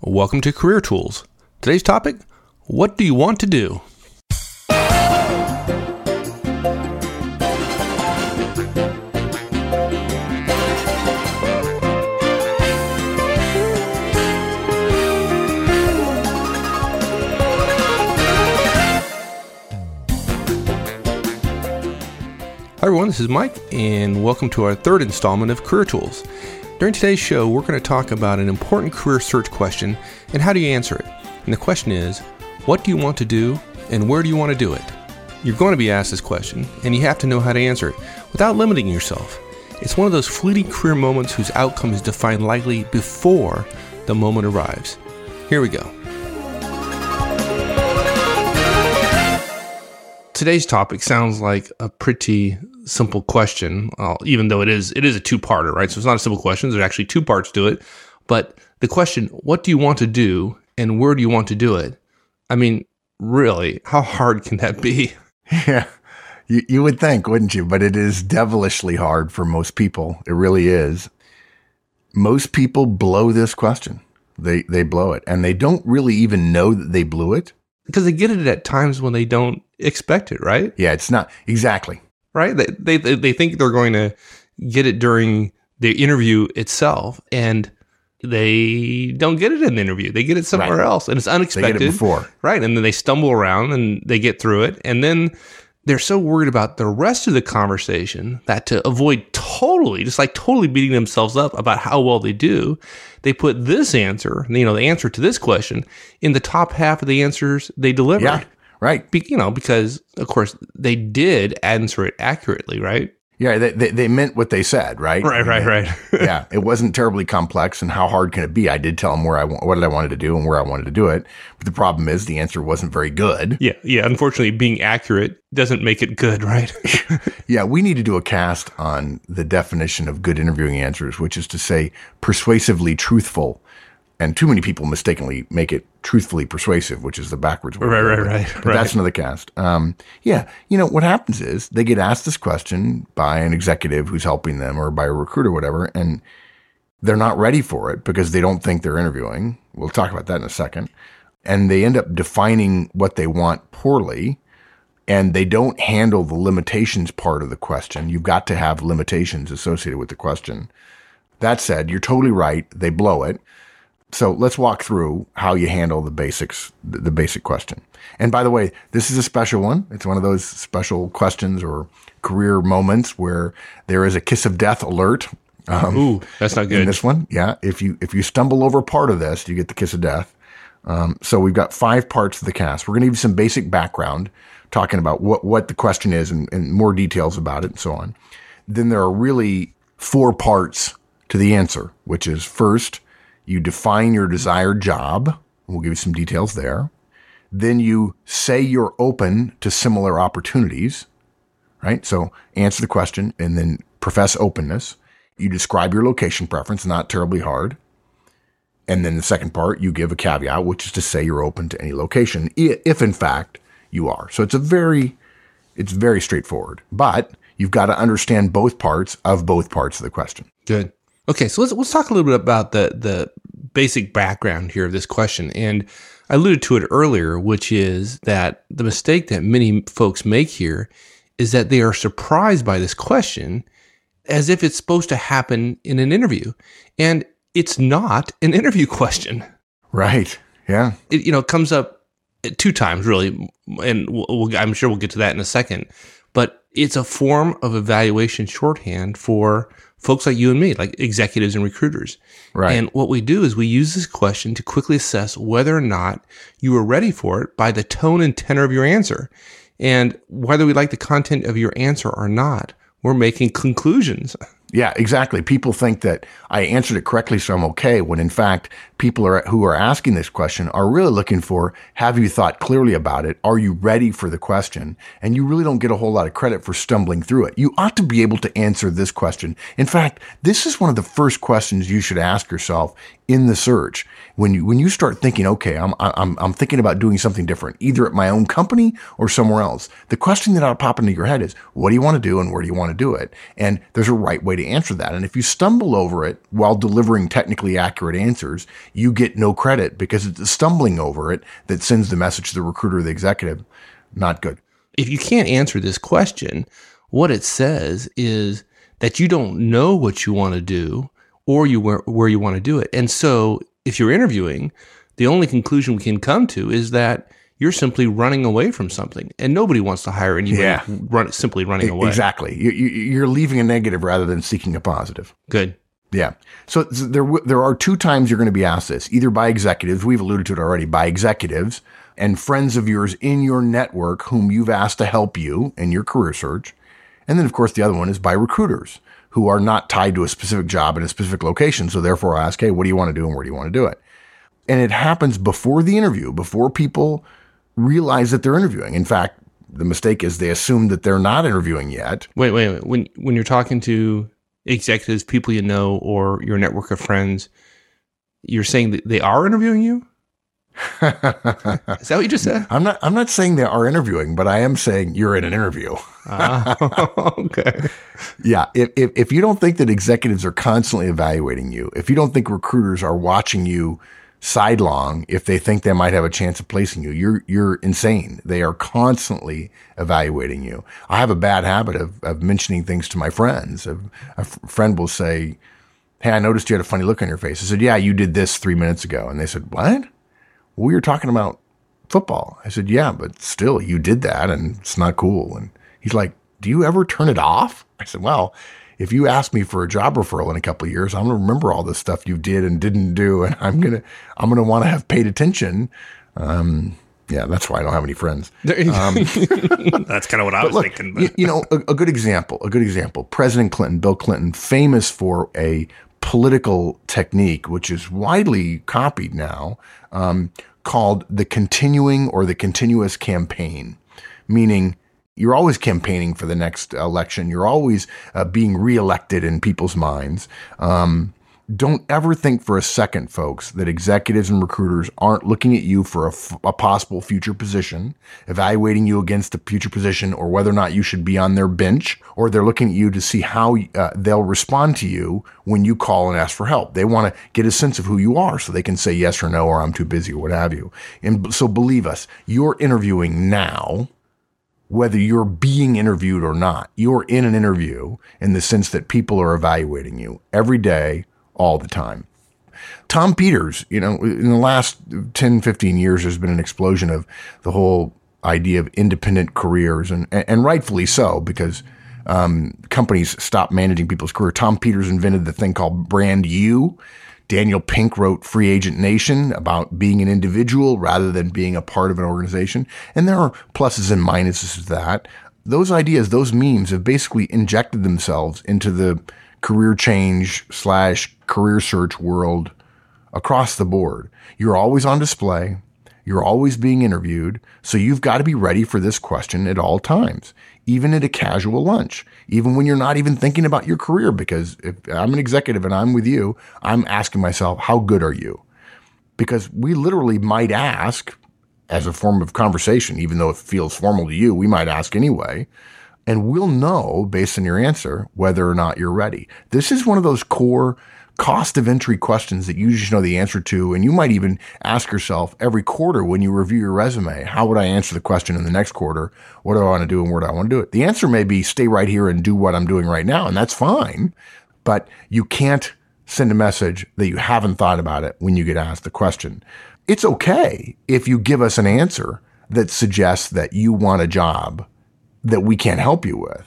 Welcome to Career Tools. Today's topic, what do you want to do? Hi everyone, this is Mike, and welcome to our third installment of Career Tools. During today's show, we're going to talk about an important career search question and how do you answer it. And the question is, what do you want to do and where do you want to do it? You're going to be asked this question, and you have to know how to answer it without limiting yourself. It's one of those fleeting career moments whose outcome is defined likely before the moment arrives. Here we go. Today's topic sounds like a pretty simple question, even though it is a two-parter, right? So it's not a simple question. There's actually two parts to it. But the question, what do you want to do and where do you want to do it? I mean, really, how hard can that be? Yeah, you would think, wouldn't you? But it is devilishly hard for most people. It really is. Most people blow this question. They blow it. And they don't really even know that they blew it. Because they get it at times when they don't expect it, right? Yeah, it's not exactly right. They think they're going to get it during the interview itself, and they don't get it in the interview. They get it somewhere else, and it's unexpected. They get it before, right? And then they stumble around and they get through it, and then they're so worried about the rest of the conversation that to avoid totally beating themselves up about how well they do, they put this answer, the answer to this question, in the top half of the answers they delivered. Yeah, right. Because, of course, they did answer it accurately, right? Yeah, they meant what they said, right? Right. Yeah, it wasn't terribly complex, and how hard can it be? I did tell them what I wanted to do and where I wanted to do it, but the problem is the answer wasn't very good. Yeah. Unfortunately, being accurate doesn't make it good, right? Yeah, we need to do a cast on the definition of good interviewing answers, which is to say persuasively truthful. And too many people mistakenly make it truthfully persuasive, which is the backwards way. Right. But that's another cast. What happens is they get asked this question by an executive who's helping them or by a recruiter or whatever, and they're not ready for it because they don't think they're interviewing. We'll talk about that in a second. And they end up defining what they want poorly, and they don't handle the limitations part of the question. You've got to have limitations associated with the question. That said, you're totally right. They blow it. So let's walk through how you handle the basics, the basic question. And by the way, this is a special one. It's one of those special questions or career moments where there is a kiss of death alert. Ooh, that's not good. In this one, yeah. If you stumble over part of this, you get the kiss of death. So we've got 5 parts of the cast. We're going to give you some basic background, talking about what the question is and more details about it and so on. Then there are really 4 parts to the answer, which is first, you define your desired job. We'll give you some details there. Then you say you're open to similar opportunities, right? So answer the question and then profess openness. You describe your location preference, not terribly hard. And then the second part, you give a caveat, which is to say you're open to any location, if in fact you are. So it's very straightforward, but you've got to understand both parts of the question. Good. Okay, so let's talk a little bit about the basic background here of this question. And I alluded to it earlier, which is that the mistake that many folks make here is that they are surprised by this question as if it's supposed to happen in an interview. And it's not an interview question. Right, yeah. It comes up 2 times, really, and I'm sure we'll get to that in a second. But it's a form of evaluation shorthand for folks like you and me, like executives and recruiters. Right. And what we do is we use this question to quickly assess whether or not you are ready for it by the tone and tenor of your answer. And whether we like the content of your answer or not, we're making conclusions. Yeah, exactly. People think that I answered it correctly, so I'm okay, when in fact, people who are asking this question are really looking for, have you thought clearly about it? Are you ready for the question? And you really don't get a whole lot of credit for stumbling through it. You ought to be able to answer this question. In fact, this is one of the first questions you should ask yourself in the search. When you start thinking, okay, I'm thinking about doing something different, either at my own company or somewhere else. The question that ought to pop into your head is, what do you want to do and where do you want to do it? And there's a right way to answer that. And if you stumble over it while delivering technically accurate answers, you get no credit because it's the stumbling over it that sends the message to the recruiter or the executive. Not good. If you can't answer this question, what it says is that you don't know what you want to do or where you want to do it. And so if you're interviewing, the only conclusion we can come to is that you're simply running away from something, and nobody wants to hire anybody simply running away. Exactly. You're leaving a negative rather than seeking a positive. Good. Yeah. So there are 2 times you're going to be asked this, either by executives, we've alluded to it already, by executives and friends of yours in your network whom you've asked to help you in your career search. And then, of course, the other one is by recruiters who are not tied to a specific job in a specific location. So therefore I ask, hey, what do you want to do and where do you want to do it? And it happens before the interview, before people realize that they're interviewing. In fact, the mistake is they assume that they're not interviewing yet. Wait. When you're talking to executives, people you know, or your network of friends, you're saying that they are interviewing you? Is that what you just said? I'm not saying they are interviewing, but I am saying you're in an interview. Okay. Yeah. If you don't think that executives are constantly evaluating you, if you don't think recruiters are watching you sidelong, if they think they might have a chance of placing you, you're insane. They are constantly evaluating you. I have a bad habit of mentioning things to my friends. A friend will say, hey, I noticed you had a funny look on your face. I said, yeah, you did this 3 minutes ago. And they said, what? We were talking about football. I said, yeah, but still, you did that and it's not cool. And he's like, do you ever turn it off? I said, well, if you ask me for a job referral in a couple of years, I'm going to remember all the stuff you did and didn't do. And I'm going to want to have paid attention. Yeah, that's why I don't have any friends. That's kind of what I was thinking. But. A good example, President Clinton, Bill Clinton, famous for a political technique, which is widely copied now, called the continuing or the continuous campaign, meaning you're always campaigning for the next election. You're always being reelected in people's minds. Don't ever think for a second, folks, that executives and recruiters aren't looking at you for a possible future position, evaluating you against a future position or whether or not you should be on their bench, or they're looking at you to see how they'll respond to you when you call and ask for help. They want to get a sense of who you are so they can say yes or no, or I'm too busy or what have you. And so believe us, you're interviewing now, whether you're being interviewed or not. You're in an interview in the sense that people are evaluating you every day, all the time. Tom Peters, in the last 10, 15 years, there's been an explosion of the whole idea of independent careers, and rightfully so, because companies stopped managing people's career. Tom Peters invented the thing called Brand U. Daniel Pink wrote Free Agent Nation about being an individual rather than being a part of an organization. And there are pluses and minuses to that. Those ideas, those memes have basically injected themselves into the career change / career search world across the board. You're always on display. You're always being interviewed. So you've got to be ready for this question at all times, even at a casual lunch, even when you're not even thinking about your career. Because if I'm an executive and I'm with you, I'm asking myself, how good are you? Because we literally might ask as a form of conversation, even though it feels formal to you, we might ask anyway. And we'll know based on your answer whether or not you're ready. This is one of those core cost of entry questions that you just know the answer to. And you might even ask yourself every quarter when you review your resume, how would I answer the question in the next quarter? What do I want to do and where do I want to do it? The answer may be stay right here and do what I'm doing right now. And that's fine. But you can't send a message that you haven't thought about it when you get asked the question. It's okay if you give us an answer that suggests that you want a job that we can't help you with.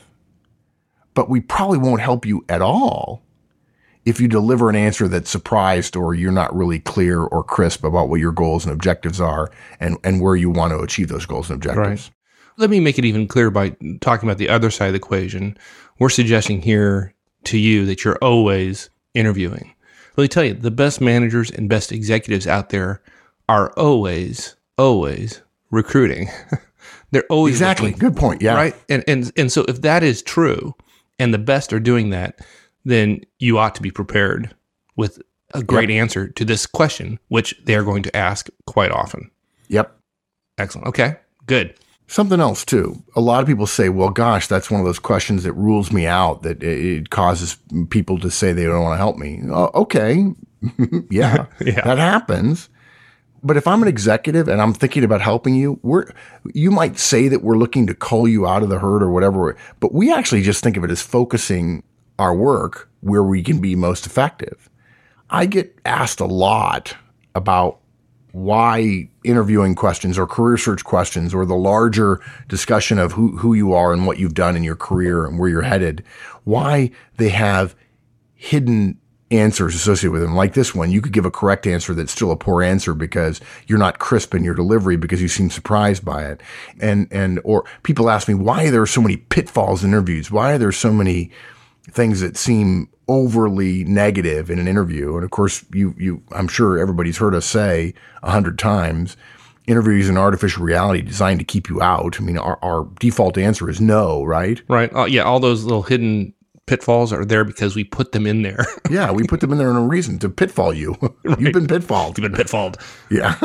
But we probably won't help you at all if you deliver an answer that's surprised or you're not really clear or crisp about what your goals and objectives are and where you want to achieve those goals and objectives. Right. Let me make it even clearer by talking about the other side of the equation. We're suggesting here to you that you're always interviewing. Let me tell you, the best managers and best executives out there are always recruiting. They're always exactly looking, good point. Yeah. Right. And so if that is true and the best are doing that, then you ought to be prepared with a great answer to this question, which they're going to ask quite often. Yep. Excellent. Okay, good. Something else too. A lot of people say, well, gosh, that's one of those questions that rules me out, that it causes people to say they don't want to help me. Okay. Yeah, that happens. But if I'm an executive and I'm thinking about helping you, you might say that we're looking to cull you out of the herd or whatever, but we actually just think of it as focusing our work where we can be most effective. I get asked a lot about why interviewing questions or career search questions or the larger discussion of who you are and what you've done in your career and where you're headed, why they have hidden answers associated with them. Like this one, you could give a correct answer that's still a poor answer because you're not crisp in your delivery because you seem surprised by it. Or people ask me, why are there so many pitfalls in interviews? Why are there so many things that seem overly negative in an interview? And of course, I'm sure everybody's heard us say 100 times, interview is an artificial reality designed to keep you out. I mean, our default answer is no, right? Right. Yeah. All those little hidden pitfalls are there because we put them in there. Yeah, we put them in there for a reason, to pitfall you. Right. You've been pitfalled. You've been pitfalled. Yeah.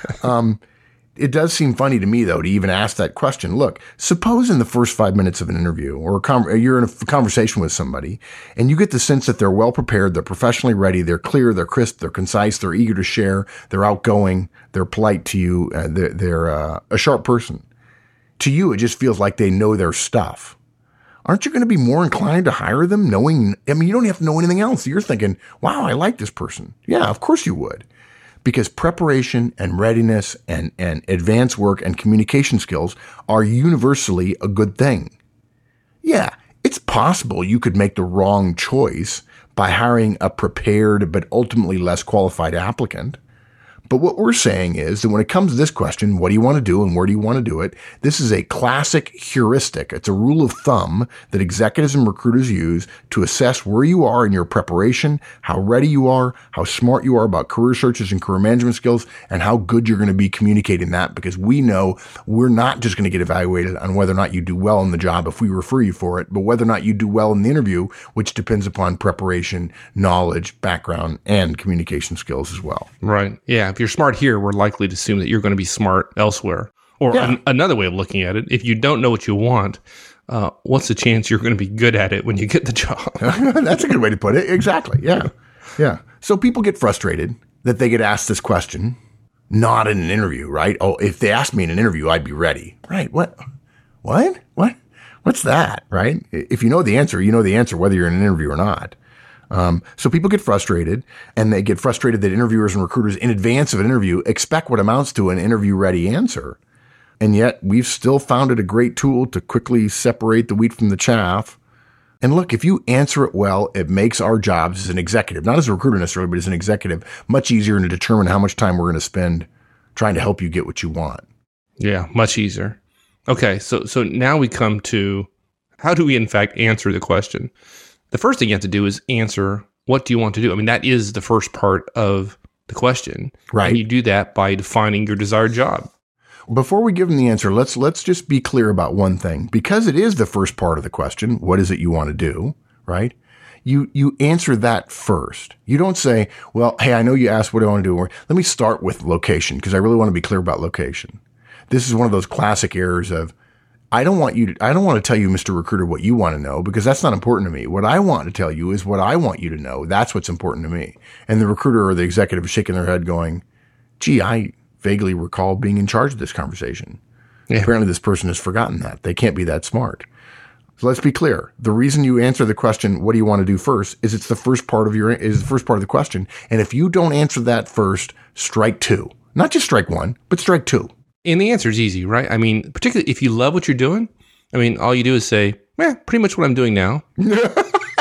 It does seem funny to me, though, to even ask that question. Look, suppose in the first 5 minutes of an interview or you're in a conversation with somebody and you get the sense that they're well prepared, they're professionally ready, they're clear, they're crisp, they're concise, they're eager to share, they're outgoing, they're polite to you, they're a sharp person. To you, it just feels like they know their stuff. Aren't you going to be more inclined to hire them you don't have to know anything else. You're thinking, wow, I like this person. Yeah, of course you would. Because preparation and readiness and advanced work and communication skills are universally a good thing. Yeah, it's possible you could make the wrong choice by hiring a prepared but ultimately less qualified applicant. But what we're saying is that when it comes to this question, what do you want to do and where do you want to do it? This is a classic heuristic. It's a rule of thumb that executives and recruiters use to assess where you are in your preparation, how ready you are, how smart you are about career searches and career management skills, and how good you're going to be communicating that, because we know we're not just going to get evaluated on whether or not you do well in the job if we refer you for it, but whether or not you do well in the interview, which depends upon preparation, knowledge, background, and communication skills as well. Right. Yeah. If you're smart here, we're likely to assume that you're going to be smart elsewhere. Or another way of looking at it, if you don't know what you want, what's the chance you're going to be good at it when you get the job? That's a good way to put it. Exactly. Yeah. Yeah. So people get frustrated that they get asked this question, not in an interview, right? Oh, if they asked me in an interview, I'd be ready. Right. What? What's that? Right. If you know the answer, you know the answer, whether you're in an interview or not. So people get frustrated, and they get frustrated that interviewers and recruiters in advance of an interview expect what amounts to an interview-ready answer. And yet we've still found it a great tool to quickly separate the wheat from the chaff. And look, if you answer it well, it makes our jobs as an executive, not as a recruiter necessarily, but as an executive, much easier to determine how much time we're going to spend trying to help you get what you want. Yeah, much easier. Okay, so now we come to how do we, in fact, answer the question? The first thing you have to do is answer, what do you want to do? I mean, that is the first part of the question. Right. And you do that by defining your desired job. Before we give them the answer, let's just be clear about one thing. Because it is the first part of the question, what is it you want to do, right? You answer that first. You don't say, well, hey, I know you asked what do I want to do. Or, let me start with location, because I really want to be clear about location. This is one of those classic errors of, I don't want to tell you, Mr. Recruiter, what you want to know, because that's not important to me. What I want to tell you is what I want you to know. That's what's important to me. And the recruiter or the executive is shaking their head going, gee, I vaguely recall being in charge of this conversation. Yeah. Apparently this person has forgotten that. They can't be that smart. So let's be clear. The reason you answer the question, what do you want to do first, is it's the first part of the question. And if you don't answer that first, strike two. Not just strike one, but strike two. And the answer is easy, right? I mean, particularly if you love what you're doing, I mean, all you do is say, pretty much what I'm doing now. Yeah,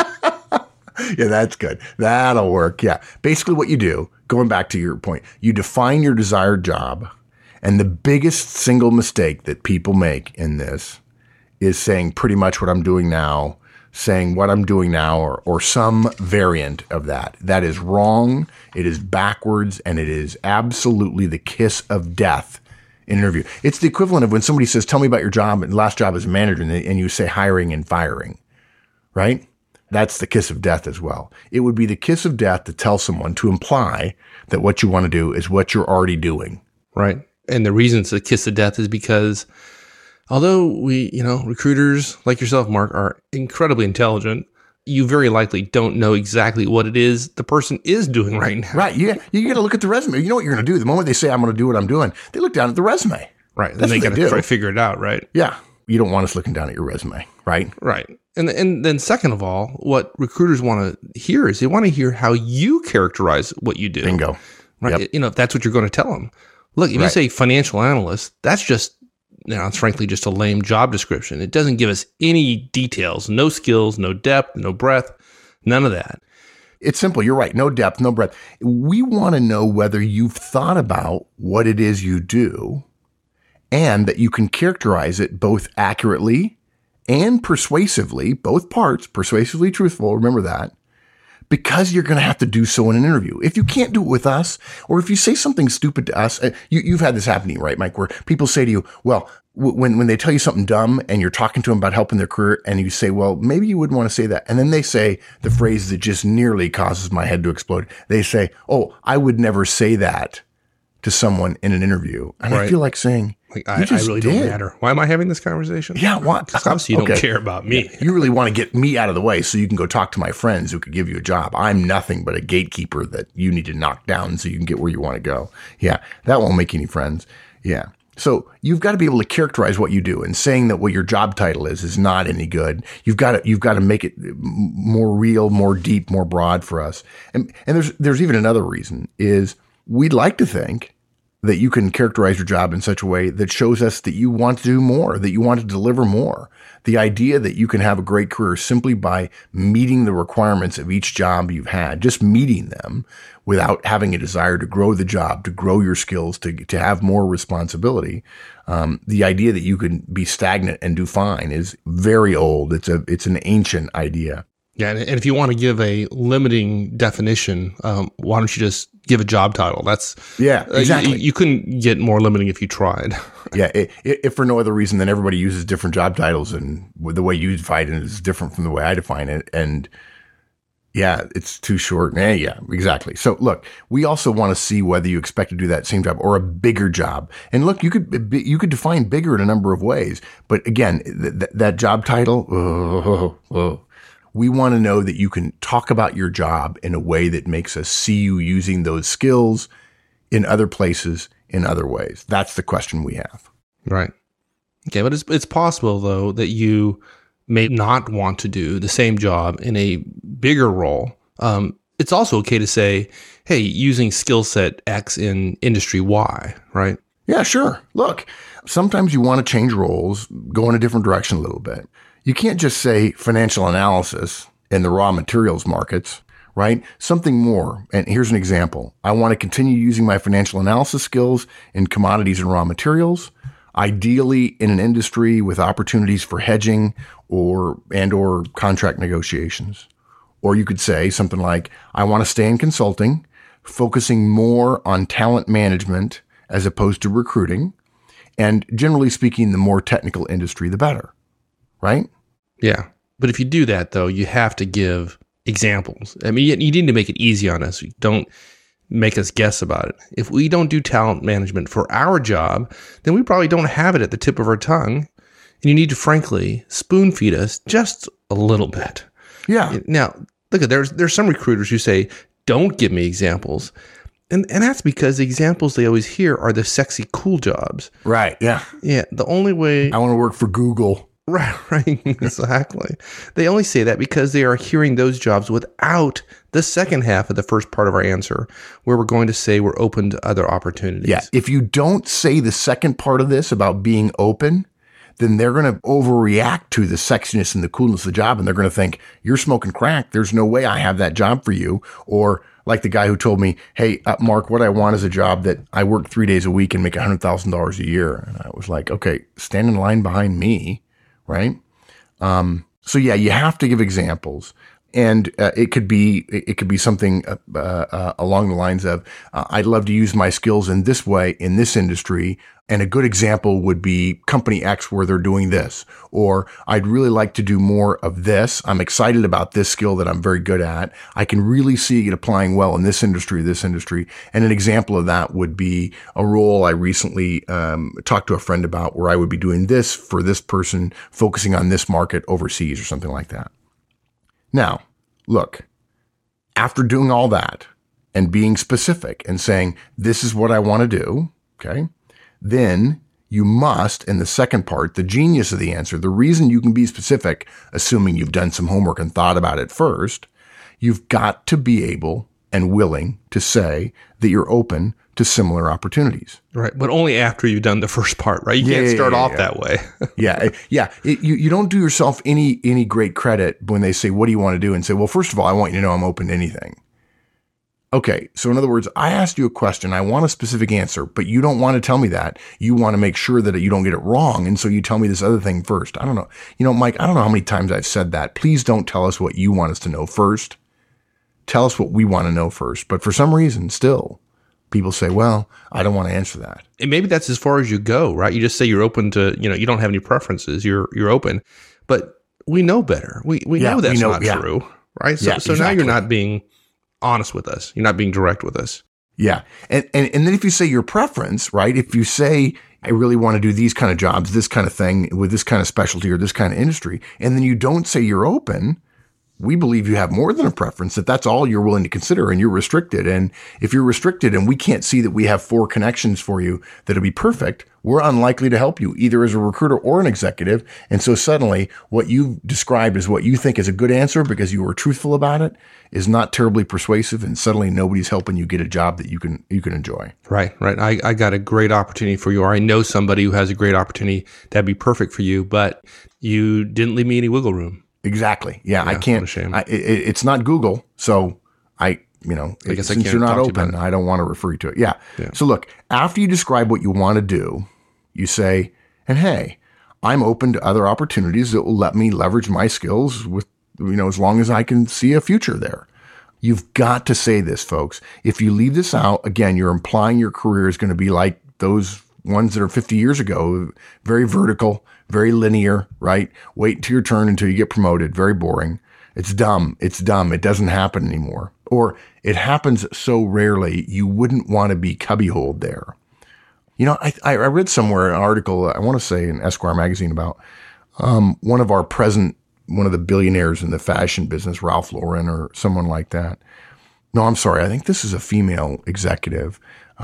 that's good. That'll work. Yeah. Basically what you do, going back to your point, you define your desired job. And the biggest single mistake that people make in this is saying pretty much what I'm doing now, saying what I'm doing now, or some variant of that. That is wrong. It is backwards, and it is absolutely the kiss of death in an interview. It's the equivalent of when somebody says, tell me about your job, and last job as a manager, and you say hiring and firing, right? That's the kiss of death as well. It would be the kiss of death to tell someone, to imply that what you want to do is what you're already doing. Right. And the reason it's a kiss of death is because although recruiters like yourself, Mark, are incredibly intelligent, you very likely don't know exactly what it is the person is doing right now. Right. You got to look at the resume. You know what you're going to do. The moment they say, I'm going to do what I'm doing, they look down at the resume. Right. Then they got to try to figure it out, right? Yeah. You don't want us looking down at your resume, right? Right. And then second of all, what recruiters want to hear is they want to hear how you characterize what you do. Bingo. Right. Yep. If that's what you're going to tell them. Look, if you say financial analyst, that's just, it's frankly just a lame job description. It doesn't give us any details, no skills, no depth, no breadth, none of that. It's simple. You're right. No depth, no breadth. We want to know whether you've thought about what it is you do and that you can characterize it both accurately and persuasively, both parts, persuasively truthful. Remember that. Because you're going to have to do so in an interview. If you can't do it with us, or if you say something stupid to us, you've had this happening, right, Mike, where people say to you, well, when they tell you something dumb and you're talking to them about helping their career and you say, well, maybe you wouldn't want to say that. And then they say the phrase that just nearly causes my head to explode. They say, oh, I would never say that to someone in an interview. And I feel like saying, I really don't matter. Why am I having this conversation? Yeah, what? Because obviously you don't care about me. Yeah, you really want to get me out of the way so you can go talk to my friends who could give you a job. I'm nothing but a gatekeeper that you need to knock down so you can get where you want to go. Yeah, that won't make any friends. Yeah. So you've got to be able to characterize what you do, and saying that what your job title is not any good. You've got to make it more real, more deep, more broad for us. And there's even another reason is we'd like to think that you can characterize your job in such a way that shows us that you want to do more, that you want to deliver more. The idea that you can have a great career simply by meeting the requirements of each job you've had, just meeting them without having a desire to grow the job, to grow your skills, to have more responsibility. The idea that you can be stagnant and do fine is very old. It's an ancient idea. Yeah, and if you want to give a limiting definition, why don't you just give a job title? That's exactly. You couldn't get more limiting if you tried. Yeah, if for no other reason than everybody uses different job titles, and the way you define it is different from the way I define it, and yeah, it's too short. Yeah, exactly. So look, we also want to see whether you expect to do that same job or a bigger job. And look, you could define bigger in a number of ways, but again, that job title. We want to know that you can talk about your job in a way that makes us see you using those skills in other places, in other ways. That's the question we have. Right. Okay, but it's possible, though, that you may not want to do the same job in a bigger role. It's also okay to say, hey, using skill set X in industry Y, right? Yeah, sure. Look, sometimes you want to change roles, go in a different direction a little bit. You can't just say financial analysis in the raw materials markets, right? Something more. And here's an example. I want to continue using my financial analysis skills in commodities and raw materials, ideally in an industry with opportunities for hedging or contract negotiations. Or you could say something like, I want to stay in consulting, focusing more on talent management as opposed to recruiting. And generally speaking, the more technical industry, the better. Right? Yeah. But if you do that, though, you have to give examples. I mean, you need to make it easy on us. Don't make us guess about it. If we don't do talent management for our job, then we probably don't have it at the tip of our tongue. And you need to, frankly, spoon feed us just a little bit. Yeah. Now, look, there's some recruiters who say, don't give me examples. And that's because the examples they always hear are the sexy, cool jobs. Right. Yeah. Yeah. The only way... I want to work for Google. Right, exactly. They only say that because they are hearing those jobs without the second half of the first part of our answer, where we're going to say we're open to other opportunities. Yeah, if you don't say the second part of this about being open, then they're going to overreact to the sexiness and the coolness of the job, and they're going to think, you're smoking crack. There's no way I have that job for you. Or like the guy who told me, hey, Mark, what I want is a job that I work 3 days a week and make $100,000 a year. And I was like, okay, stand in line behind me. Right? So yeah, you have to give examples. And it could be something along the lines of, I'd love to use my skills in this way in this industry. And a good example would be company X where they're doing this, or I'd really like to do more of this. I'm excited about this skill that I'm very good at. I can really see it applying well in this industry. And an example of that would be a role I recently talked to a friend about where I would be doing this for this person, focusing on this market overseas or something like that. Now, look, after doing all that and being specific and saying, this is what I want to do, okay, then you must, in the second part, the genius of the answer, the reason you can be specific, assuming you've done some homework and thought about it first, you've got to be able and willing to say that you're open to similar opportunities. Right. But only after you've done the first part, right? You can't start off that way. You don't do yourself any great credit when they say, what do you want to do? And say, well, first of all, I want you to know I'm open to anything. Okay. So in other words, I asked you a question. I want a specific answer, but you don't want to tell me that. You want to make sure that you don't get it wrong. And so you tell me this other thing first. I don't know. Mike, I don't know how many times I've said that. Please don't tell us what you want us to know first. Tell us what we want to know first. But for some reason, still, people say, well, I don't want to answer that. And maybe that's as far as you go, right? You just say you're open to, you don't have any preferences. You're open. But we know better. We know that's not true, right? So exactly. Now you're not being honest with us. You're not being direct with us. Yeah. And then if you say your preference, right? If you say, I really want to do these kind of jobs, this kind of thing with this kind of specialty or this kind of industry, and then you don't say you're open, we believe you have more than a preference, that's all you're willing to consider, and you're restricted. And if you're restricted and we can't see that we have 4 connections for you that'll be perfect, we're unlikely to help you either as a recruiter or an executive. And so suddenly what you described as what you think is a good answer because you were truthful about it is not terribly persuasive. And suddenly nobody's helping you get a job that you can enjoy. Right. I got a great opportunity for you, or I know somebody who has a great opportunity that'd be perfect for you, but you didn't leave me any wiggle room. Exactly. Yeah, I can't. It's not Google, so since you're not open, I don't want to refer you to it. Yeah. So look, after you describe what you want to do, you say, and hey, I'm open to other opportunities that will let me leverage my skills with, as long as I can see a future there. You've got to say this, folks. If you leave this out, again, you're implying your career is going to be like those ones that are 50 years ago, very vertical, very linear, right? Wait until your turn until you get promoted. Very boring. It's dumb. It doesn't happen anymore. Or it happens so rarely, you wouldn't want to be cubbyholed there. I read somewhere an article, I want to say in Esquire magazine about one of the billionaires in the fashion business, Ralph Lauren or someone like that. No, I'm sorry. I think this is a female executive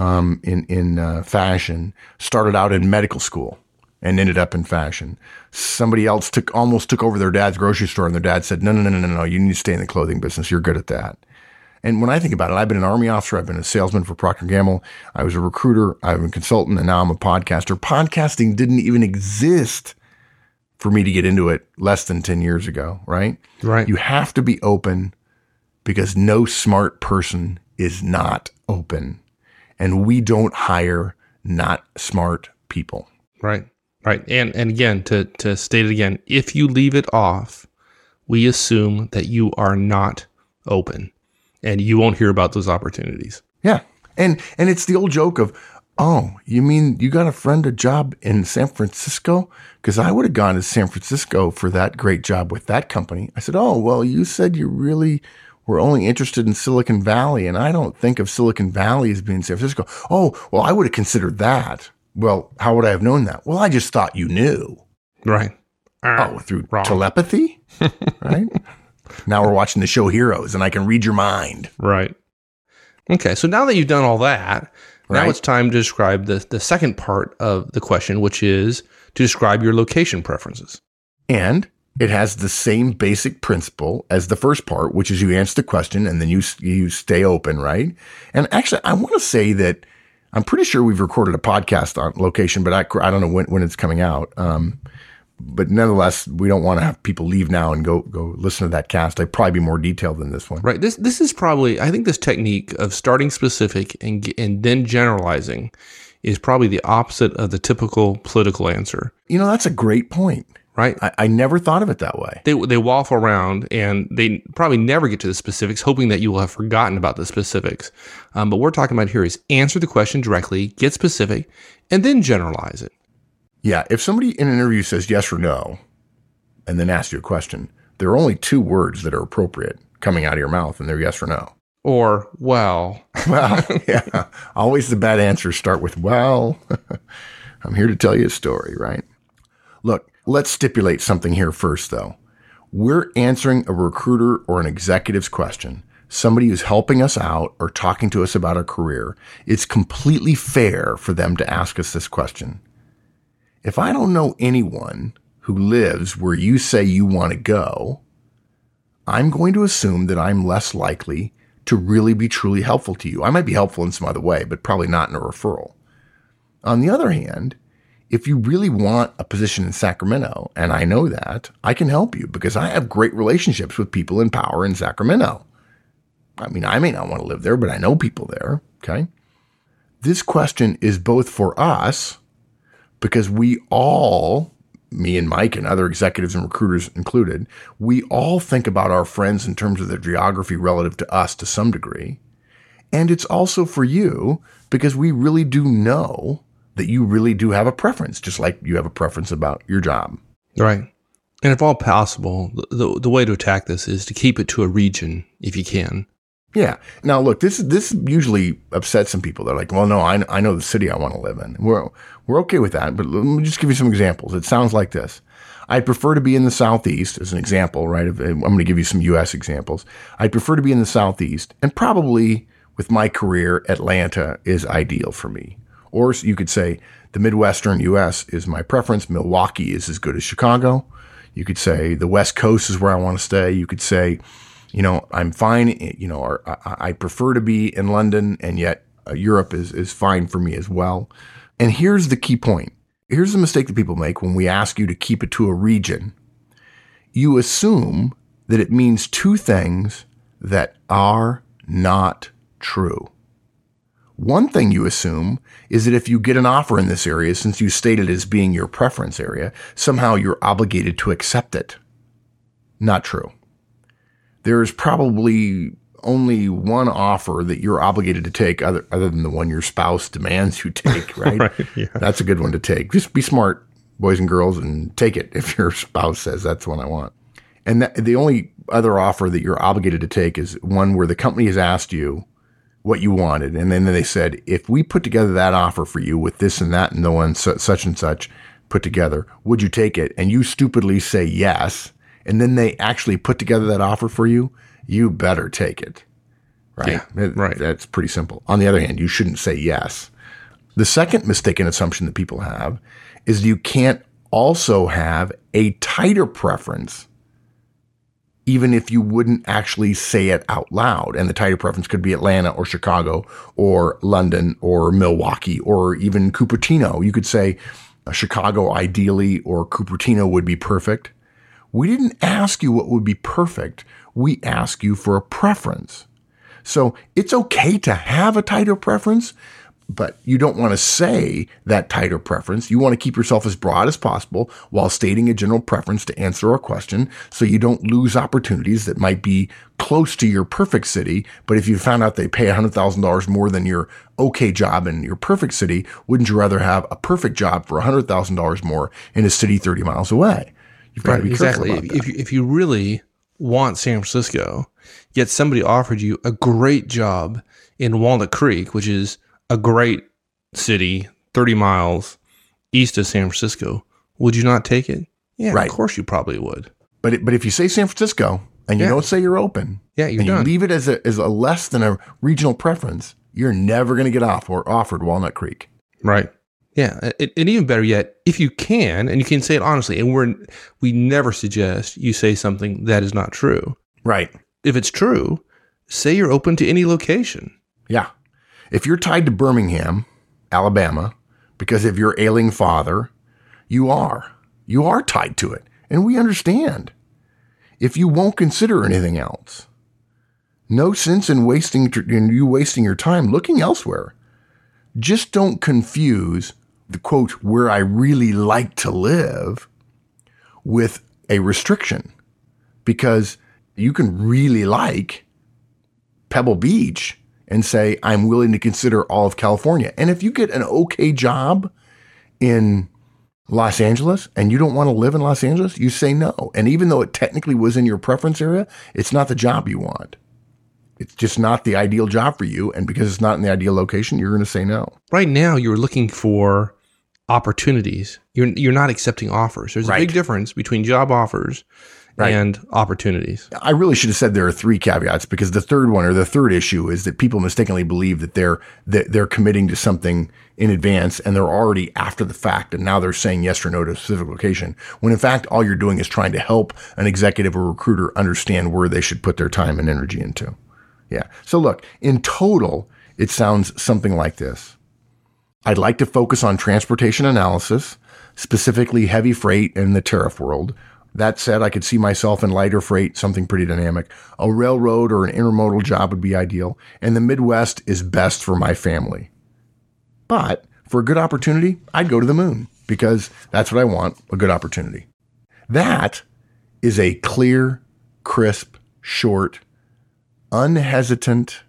in fashion, started out in medical school and ended up in fashion. Somebody else almost took over their dad's grocery store, and their dad said, no, you need to stay in the clothing business. You're good at that. And when I think about it, I've been an Army officer. I've been a salesman for Procter & Gamble. I was a recruiter. I've been a consultant, and now I'm a podcaster. Podcasting didn't even exist for me to get into it less than 10 years ago, right? Right. You have to be open because no smart person is not open. And we don't hire not smart people. Right. And again, to state it again, if you leave it off, we assume that you are not open and you won't hear about those opportunities. Yeah. And it's the old joke of, oh, you mean you got a job in San Francisco? Because I would have gone to San Francisco for that great job with that company. I said, oh, well, you said you really were only interested in Silicon Valley, and I don't think of Silicon Valley as being San Francisco. Oh, well, I would have considered that. Well, how would I have known that? Well, I just thought you knew. Right. Through telepathy? Right? Now we're watching the show Heroes, and I can read your mind. Right. Okay, so now that you've done all that, now it's time to describe the second part of the question, which is to describe your location preferences. And it has the same basic principle as the first part, which is you answer the question and then you stay open, right? And actually, I want to say that I'm pretty sure we've recorded a podcast on location, but I don't know when it's coming out. But nonetheless, we don't want to have people leave now and go listen to that cast. I'd probably be more detailed than this one. Right. This is probably, I think this technique of starting specific and then generalizing is probably the opposite of the typical political answer. That's a great point. right? I never thought of it that way. They waffle around and they probably never get to the specifics, hoping that you will have forgotten about the specifics. But what we're talking about here is answer the question directly, get specific, and then generalize it. Yeah, if somebody in an interview says yes or no, and then asks you a question, there are only two words that are appropriate coming out of your mouth, and they're yes or no. Or, well. Well, yeah. Always the bad answers start with, well. I'm here to tell you a story, right? Look, let's stipulate something here first, though. We're answering a recruiter or an executive's question, somebody who's helping us out or talking to us about our career. It's completely fair for them to ask us this question. If I don't know anyone who lives where you say you want to go, I'm going to assume that I'm less likely to really be truly helpful to you. I might be helpful in some other way, but probably not in a referral. On the other hand, if you really want a position in Sacramento, and I know that, I can help you because I have great relationships with people in power in Sacramento. I mean, I may not want to live there, but I know people there, okay? This question is both for us, because we all, me and Mike and other executives and recruiters included, we all think about our friends in terms of their geography relative to us to some degree. And it's also for you because we really do know that you really do have a preference, just like you have a preference about your job. Right. And if all possible, the way to attack this is to keep it to a region if you can. Yeah. Now, look, this usually upsets some people. They're like, well, no, I know the city I want to live in. We're okay with that, but let me just give you some examples. It sounds like this. I'd prefer to be in the Southeast as an example, right? I'm going to give you some U.S. examples. I'd prefer to be in the Southeast, and probably with my career, Atlanta is ideal for me. Or you could say the Midwestern U.S. is my preference. Milwaukee is as good as Chicago. You could say the West Coast is where I want to stay. You could say, I'm fine, or I prefer to be in London, and yet Europe is fine for me as well. And here's the key point. Here's the mistake that people make when we ask you to keep it to a region. You assume that it means two things that are not true. One thing you assume is that if you get an offer in this area, since you state it as being your preference area, somehow you're obligated to accept it. Not true. There's probably only one offer that you're obligated to take other than the one your spouse demands you take, right? Right, yeah. That's a good one to take. Just be smart, boys and girls, and take it if your spouse says that's the one I want. And the only other offer that you're obligated to take is one where the company has asked you what you wanted. And then they said, if we put together that offer for you with this and that and the one such and such put together, would you take it? And you stupidly say yes. And then they actually put together that offer for you, you better take it, right? Yeah, right. That's pretty simple. On the other hand, you shouldn't say yes. The second mistaken assumption that people have is you can't also have a tighter preference, even if you wouldn't actually say it out loud. And the tighter preference could be Atlanta or Chicago or London or Milwaukee or even Cupertino. You could say Chicago ideally or Cupertino would be perfect. We didn't ask you what would be perfect. We ask you for a preference. So it's okay to have a tighter preference, but you don't want to say that tighter preference. You want to keep yourself as broad as possible while stating a general preference to answer our question so you don't lose opportunities that might be close to your perfect city. But if you found out they pay $100,000 more than your okay job in your perfect city, wouldn't you rather have a perfect job for $100,000 more in a city 30 miles away? You've got to be exactly. careful about that. If you really want San Francisco, yet somebody offered you a great job in Walnut Creek, which is a great city, 30 miles east of San Francisco, would you not take it? Yeah, right. Of course you probably would. But if you say San Francisco and you don't say you're open, you're done. You leave it as a less than a regional preference, you're never going to get offered Walnut Creek. Right. Yeah, and even better yet, if you can, and you can say it honestly, and we never suggest you say something that is not true. Right. If it's true, say you're open to any location. Yeah. If you're tied to Birmingham, Alabama, because of your ailing father, you are tied to it, and we understand. If you won't consider anything else, no sense in wasting your time looking elsewhere. Just don't confuse the quote, where I really like to live, with a restriction, because you can really like Pebble Beach and say, I'm willing to consider all of California. And if you get an okay job in Los Angeles and you don't want to live in Los Angeles, you say no. And even though it technically was in your preference area, it's not the job you want. It's just not the ideal job for you. And because it's not in the ideal location, you're going to say no. Right now, you're looking for opportunities. You're not accepting offers. There's a big difference between job offers and opportunities. I really should have said there are 3 caveats, because the third one, or the third issue, is that people mistakenly believe that they're committing to something in advance and they're already after the fact, and now they're saying yes or no to a specific location, when in fact all you're doing is trying to help an executive or recruiter understand where they should put their time and energy into. Yeah. So look, in total, it sounds something like this. I'd like to focus on transportation analysis, specifically heavy freight in the tariff world. That said, I could see myself in lighter freight, something pretty dynamic. A railroad or an intermodal job would be ideal. And the Midwest is best for my family. But for a good opportunity, I'd go to the moon, because that's what I want, a good opportunity. That is a clear, crisp, short, unhesitant,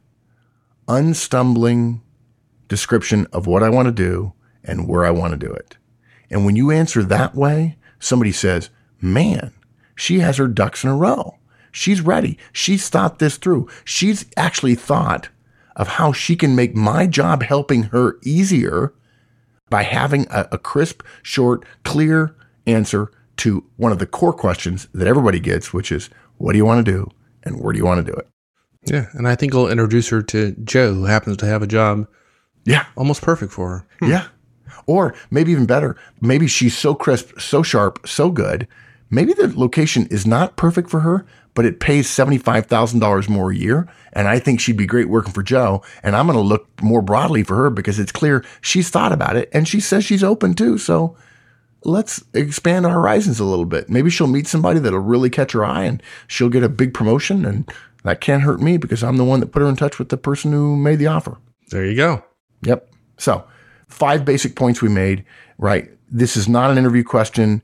unstumbling description of what I want to do and where I want to do it. And when you answer that way, somebody says, man, she has her ducks in a row. She's ready. She's thought this through. She's actually thought of how she can make my job helping her easier by having a crisp, short, clear answer to one of the core questions that everybody gets, which is, what do you want to do and where do you want to do it? Yeah, and I think I'll introduce her to Joe, who happens to have a job almost perfect for her. Yeah. Or maybe even better, maybe she's so crisp, so sharp, so good, maybe the location is not perfect for her, but it pays $75,000 more a year. And I think she'd be great working for Joe. And I'm going to look more broadly for her because it's clear she's thought about it and she says she's open too. So let's expand our horizons a little bit. Maybe she'll meet somebody that'll really catch her eye and she'll get a big promotion. And that can't hurt me because I'm the one that put her in touch with the person who made the offer. There you go. Yep. So 5 basic points we made, right? This is not an interview question.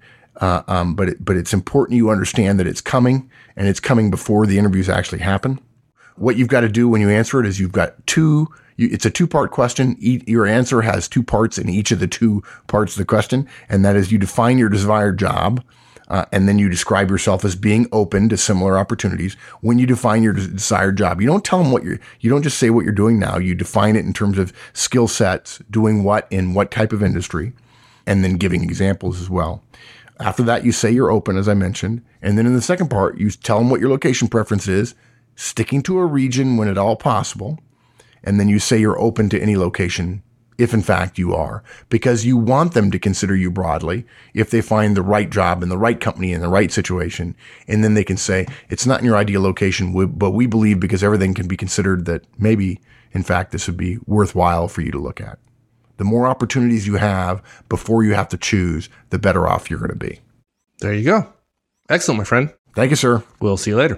But it's important you understand that it's coming, and it's coming before the interviews actually happen. What you've got to do when you answer it is you've got it's a 2-part question. Your answer has 2 parts in each of the 2 parts of the question. And that is, you define your desired job, and then you describe yourself as being open to similar opportunities. When you define your desired job, you don't tell them you don't just say what you're doing now. You define it in terms of skill sets, doing what in what type of industry, and then giving examples as well. After that, you say you're open, as I mentioned. And then in the second part, you tell them what your location preference is, sticking to a region when at all possible. And then you say you're open to any location, if in fact you are, because you want them to consider you broadly if they find the right job in the right company in the right situation. And then they can say, it's not in your ideal location, but we believe because everything can be considered that maybe, in fact, this would be worthwhile for you to look at. The more opportunities you have before you have to choose, the better off you're going to be. There you go. Excellent, my friend. Thank you, sir. We'll see you later.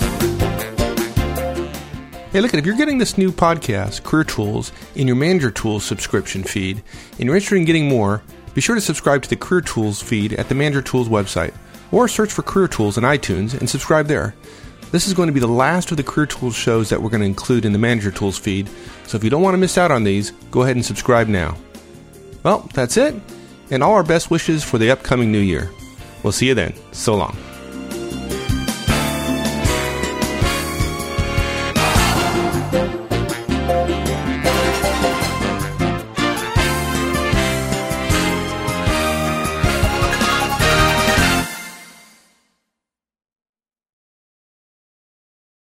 Hey, look, if you're getting this new podcast, Career Tools, in your Manager Tools subscription feed, and you're interested in getting more, be sure to subscribe to the Career Tools feed at the Manager Tools website, or search for Career Tools in iTunes and subscribe there. This is going to be the last of the Career Tools shows that we're going to include in the Manager Tools feed, so if you don't want to miss out on these, go ahead and subscribe now. Well, that's it, and all our best wishes for the upcoming new year. We'll see you then. So long.